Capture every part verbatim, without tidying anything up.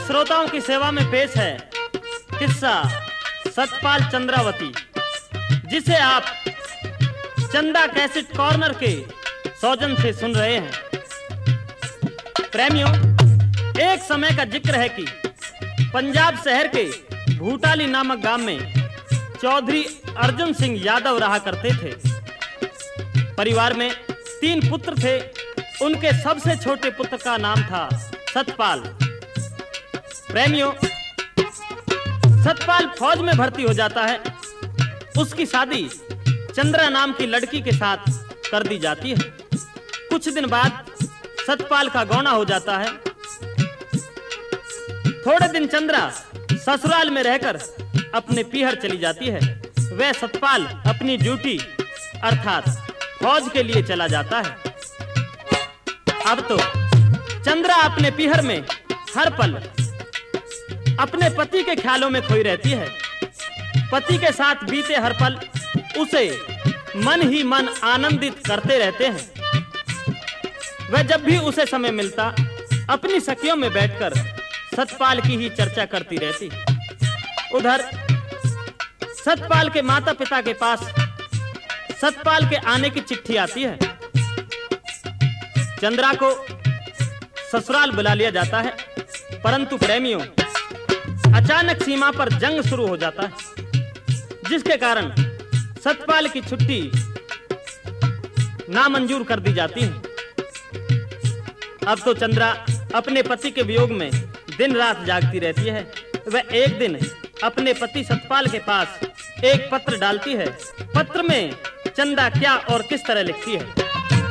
श्रोताओं की सेवा में पेश है किस्सा सतपाल चंद्रावती, जिसे आप चंदा कैसेट कॉर्नर के सौजन से सुन रहे हैं। प्रेमियों, एक समय का जिक्र है कि पंजाब शहर के भूटाली नामक गांव में चौधरी अर्जुन सिंह यादव रहा करते थे। परिवार में तीन पुत्र थे। उनके सबसे छोटे पुत्र का नाम था सतपाल। प्रेमियों, सतपाल फौज में भर्ती हो जाता है। उसकी शादी चंद्रा नाम की लड़की के साथ कर दी जाती है। कुछ दिन बाद सतपाल का गौना हो जाता है। थोड़े दिन चंद्रा ससुराल में रहकर अपने पीहर चली जाती है। वह सतपाल अपनी ड्यूटी अर्थात फौज के लिए चला जाता है। अब तो चंद्रा अपने पीहर में हर पल अपने पति के ख्यालों में खोई रहती है। पति के साथ बीते हर पल उसे मन ही मन आनंदित करते रहते हैं। वह जब भी उसे समय मिलता अपनी सखियों में बैठकर सतपाल की ही चर्चा करती रहती। उधर सतपाल के माता पिता के पास सतपाल के आने की चिट्ठी आती है। चंद्रा को ससुराल बुला लिया जाता है, परंतु प्रेमियों, अचानक सीमा पर जंग शुरू हो जाता है, जिसके कारण सतपाल की छुट्टी नामंजूर कर दी जाती है। अब तो चंद्रा अपने पति के वियोग में दिन रात जागती रहती है। वह एक दिन अपने पति सतपाल के पास एक पत्र डालती है। पत्र में चंदा क्या और किस तरह लिखती है।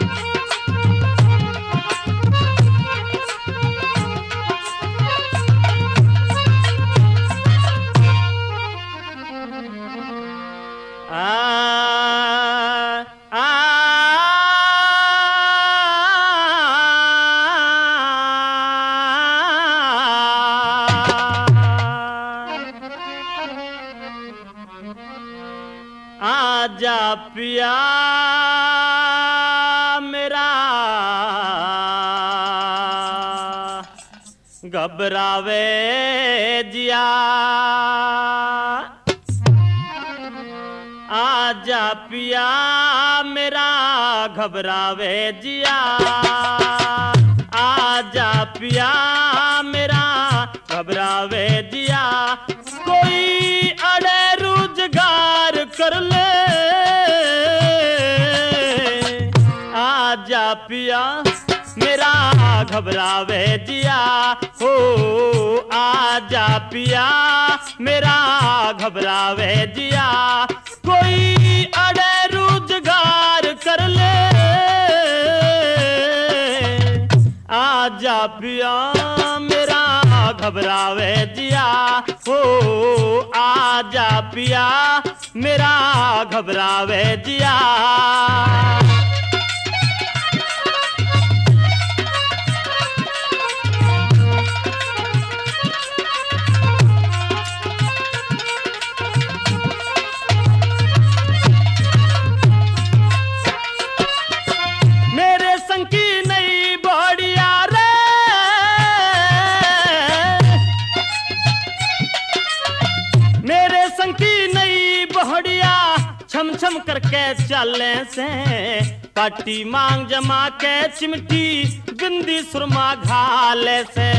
आजा पिया मेरा घबरावे जिया, आजा पिया मेरा घबरावे जिया, आजा पिया मेरा घबरावे जिया। कोई अड़े रोजगार कर ले, आजा पिया मेरा घबरावे जिया। हो आजा पिया मेरा घबरावे जिया। कोई अड़े रोजगार कर ले, आजा पिया मेरा घबरावे जिया। हो आजा पिया मेरा घबरावे जिया। मेरे संग की नई बढ़िया रे, मेरे संग की नई बढ़िया छम छम करके चले से, काटी मांग जमा के चिमटी बिंदी सुरमा घाले से।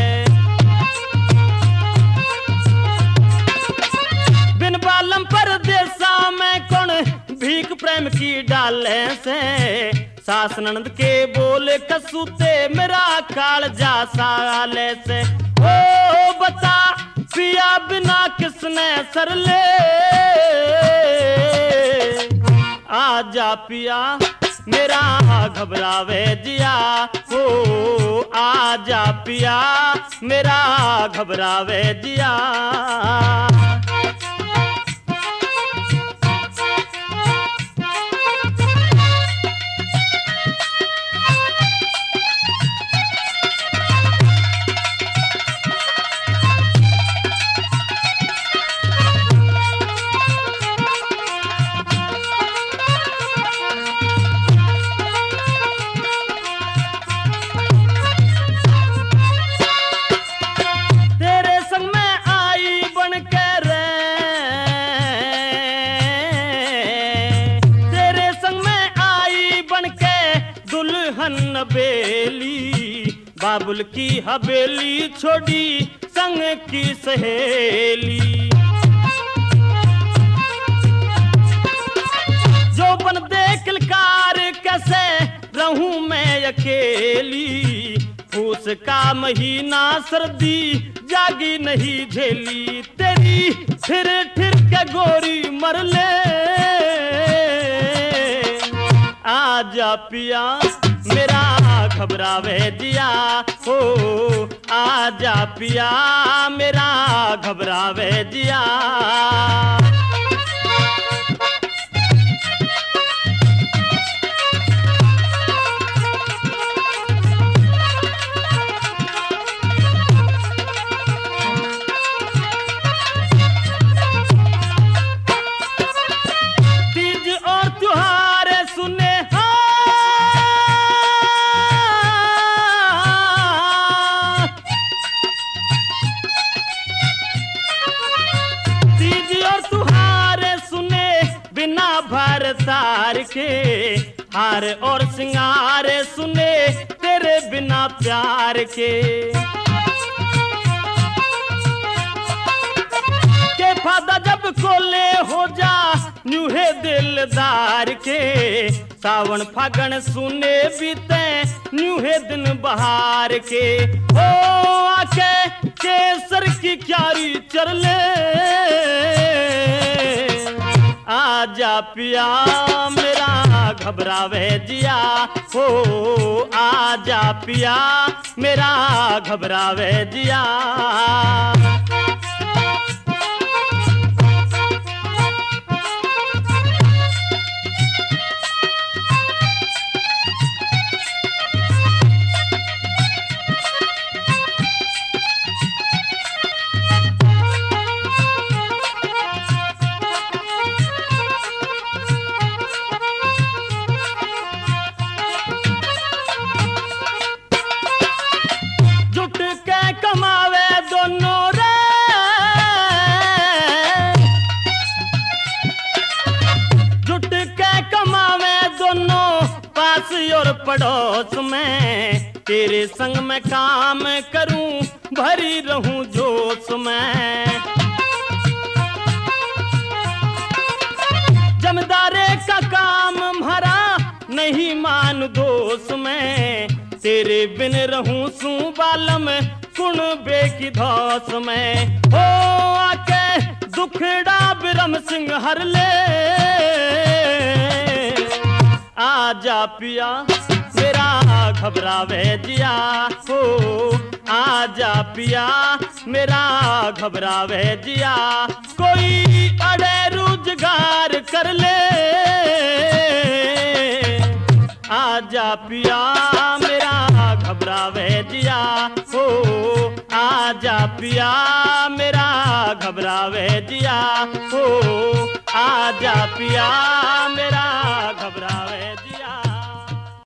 बिन बालम परदेसा में कौन भीख प्रेम की डाले से, सास ननद के बोले कसूते मेरा कालजा साले से। ओ बता पिया बिना किसने सर ले, आजा पिया मेरा घबरावे जिया। हो आजा पिया मेरा घबरावे जिया। तेरे बन बेली, बाबुल की हवेली छोड़ी संग की सहेली। जो बन दे किलकार कैसे रहूं मैं अकेली, फूस का महीना सर्दी जागी नहीं झेली, तेरी फिर फिर के गोरी मर ले। आजा पिया मेरा घबरावे जिया, हो आजा पिया मेरा घबरावे जिया। तार के हार और सिंगार सुने तेरे बिना प्यार के, के फादा जब कोले हो जा न्यूहे दिलदार के, सावन फागण सुने बीते न्यूहे दिन बहार के। ओ आके केसर की क्यारी चर ले, आजा पिया मेरा घबरावे जिया, हो आजा पिया मेरा घबरावे जिया। और पड़ोस में तेरे संग में काम करूं, भरी रहूं जोश में। जमींदारे का काम भरा नहीं मान दोष में, तेरे बिन रहूं सू बालम कुण बेकी धौस में। हो आके दुखड़ा बिरम सिंह हर ले, आजा पिया मेरा घबरावे जिया, हो आजा पिया मेरा घबरावे जिया। कोई अड़े रोजगार कर ले, आजा पिया मेरा घबरावे जिया, हो आजा पिया मेरा घबरावे जिया, हो आजा पिया मेरा